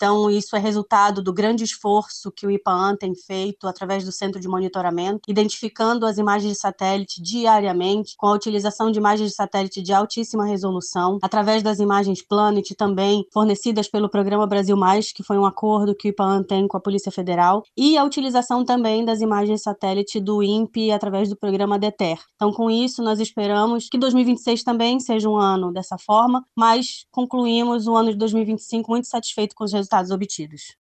Então, isso é resultado do grande esforço que o IPAAN tem feito através do Centro de Monitoramento, identificando as imagens de satélite diariamente, com a utilização de imagens de satélite de altíssima resolução, através das imagens Planet também fornecidas pelo Programa Brasil Mais, que foi um acordo que o IPAAN tem com a Polícia Federal, e a utilização também das imagens de satélite do INPE através do programa DETER. Então, com isso, nós esperamos que 2026 também seja um ano dessa forma, mas concluímos o ano de 2025 muito satisfeito com os resultados obtidos.